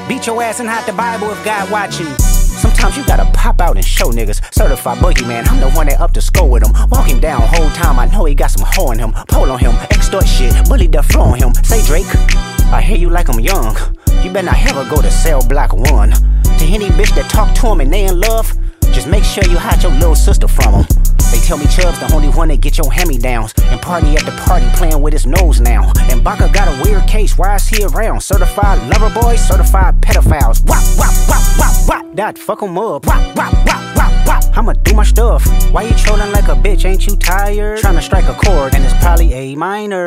Beat your ass and hide the Bible if God watching. Sometimes you gotta pop out and show niggas. Certified boogeyman, I'm the one that up to score with him. Walking down whole time, I know he got some hoe in him. Pole on him, extort shit, bully the flow on him. Say Drake, I hear you like I'm young. You better not ever go to cell block 1. To any bitch that talk to him and they in love, just make sure you hide your little sister from him. They tell me Chubb's the only one that get your hand-me-downs, and party at the party playing with his nose now. And Baka got a weird case, why is he around? Certified lover boys, certified pedophiles. Wop, wop, wop, wop, wop, that fuck him up. Wop, wop, wop, wop, wop, I'ma do my stuff. Why you trolling like a bitch, ain't you tired? Tryna strike a chord, and it's probably A minor.